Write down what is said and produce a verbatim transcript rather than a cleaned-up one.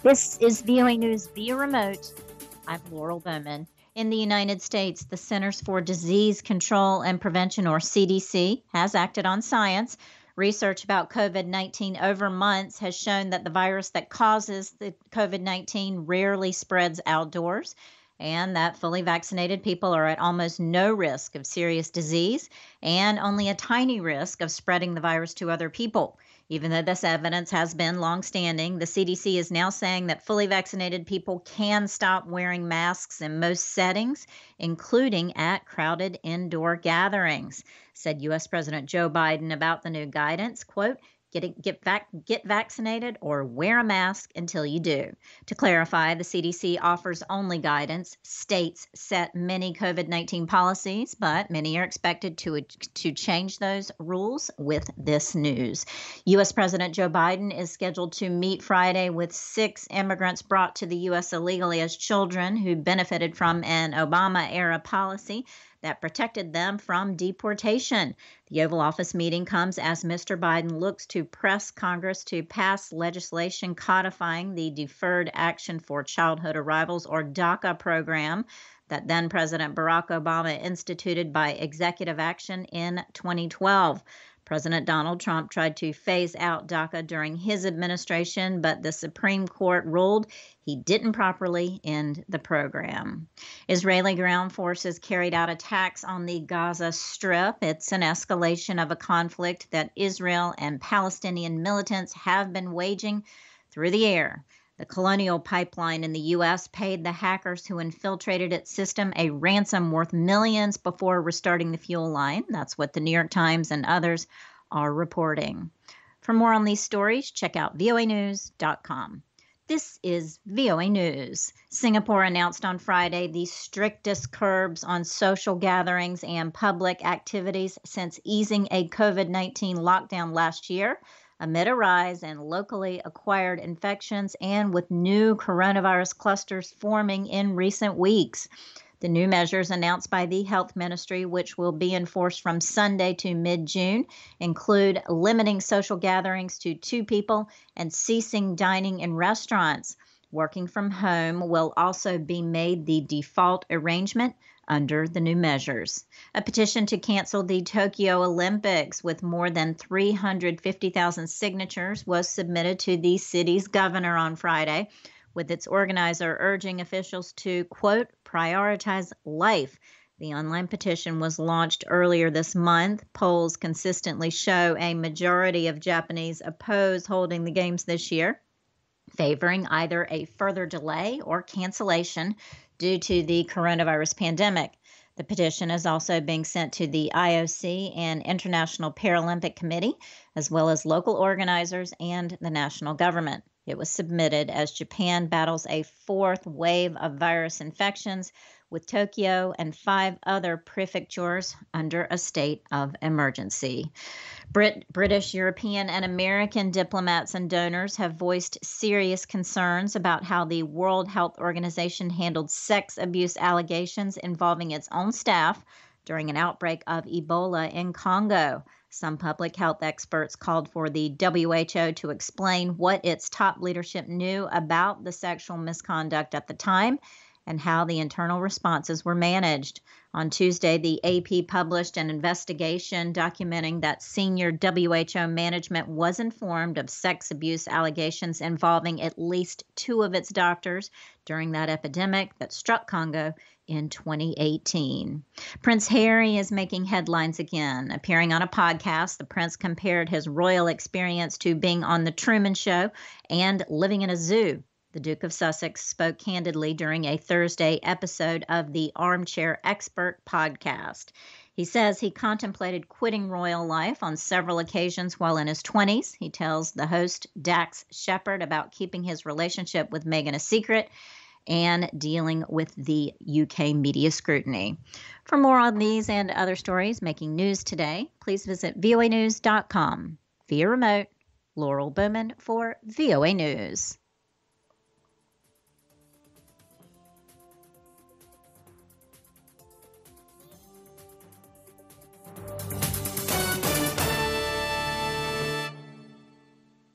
This is V O A News via remote. I'm Laurel Bowman. In the United States, the Centers for Disease Control and Prevention, or C D C, has acted on science. Research about COVID nineteen over months has shown that the virus that causes the COVID nineteen rarely spreads outdoors, and that fully vaccinated people are at almost no risk of serious disease and only a tiny risk of spreading the virus to other people. Even though this evidence has been longstanding, the C D C is now saying that fully vaccinated people can stop wearing masks in most settings, including at crowded indoor gatherings. Said U S President Joe Biden about the new guidance, quote, Get, get, vac- get vaccinated or wear a mask until you do. To clarify, the C D C offers only guidance. States set many COVID nineteen policies, but many are expected to, to change those rules with this news. U S President Joe Biden is scheduled to meet Friday with six immigrants brought to the U S illegally as children who benefited from an Obama-era policy that protected them from deportation. The Oval Office meeting comes as Mister Biden looks to press Congress to pass legislation codifying the Deferred Action for Childhood Arrivals, or DACA program, that then President Barack Obama instituted by executive action in twenty twelve. President Donald Trump tried to phase out DACA during his administration, but the Supreme Court ruled he didn't properly end the program. Israeli ground forces carried out attacks on the Gaza Strip. It's an escalation of a conflict that Israel and Palestinian militants have been waging through the air. The Colonial Pipeline in the U S paid the hackers who infiltrated its system a ransom worth millions before restarting the fuel line. That's what the New York Times and others are reporting. For more on these stories, check out V O A news dot com. This is V O A News. Singapore announced on Friday the strictest curbs on social gatherings and public activities since easing a COVID nineteen lockdown last year, amid a rise in locally acquired infections and with new coronavirus clusters forming in recent weeks. The new measures announced by the Health Ministry, which will be enforced from Sunday to mid-June, include limiting social gatherings to two people and ceasing dining in restaurants. Working from home will also be made the default arrangement under the new measures. A petition to cancel the Tokyo Olympics with more than three hundred fifty thousand signatures was submitted to the city's governor on Friday, with its organizer urging officials to, quote, prioritize life. The online petition was launched earlier this month. Polls consistently show a majority of Japanese oppose holding the games this year, favoring either a further delay or cancellation due to the coronavirus pandemic. The petition is also being sent to the I O C and International Paralympic Committee, as well as local organizers and the national government. It was submitted as Japan battles a fourth wave of virus infections, with Tokyo and five other prefectures under a state of emergency. Brit- British, European, and American diplomats and donors have voiced serious concerns about how the World Health Organization handled sex abuse allegations involving its own staff during an outbreak of Ebola in Congo. Some public health experts called for the W H O to explain what its top leadership knew about the sexual misconduct at the time and how the internal responses were managed. On Tuesday, the A P published an investigation documenting that senior W H O management was informed of sex abuse allegations involving at least two of its doctors during that epidemic that struck Congo in twenty eighteen. Prince Harry is making headlines again. Appearing on a podcast, the prince compared his royal experience to being on The Truman Show and living in a zoo. The Duke of Sussex spoke candidly during a Thursday episode of the Armchair Expert podcast. He says he contemplated quitting royal life on several occasions while in his twenties. He tells the host, Dax Shepard, about keeping his relationship with Meghan a secret and dealing with the U K media scrutiny. For more on these and other stories making news today, please visit V O A news dot com. Via remote, Laurel Bowman for V O A News.